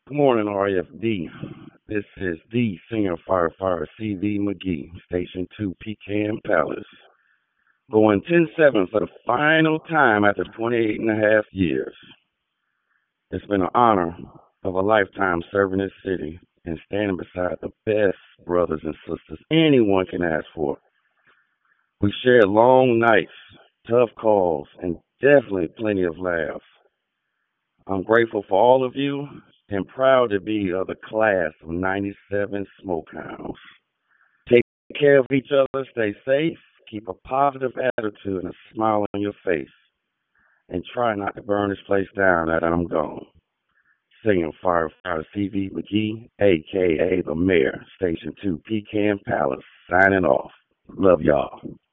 Good morning, RFD. This is the senior firefighter CV McGee, Station 2 Pecan Palace. Going 10-7 for the final time after 28 and a half years. It's been an honor of a lifetime serving this city and standing beside the best brothers and sisters anyone can ask for. We shared long nights, tough calls, and definitely plenty of laughs. I'm grateful for all of you and proud to be of the class of 97 Smokehounds. Take care of each other, stay safe, keep a positive attitude and a smile on your face, and try not to burn this place down that I'm gone. Singing Firefighter CV McGee, aka the Mayor, Station 2 Pecan Palace, signing off. Love y'all.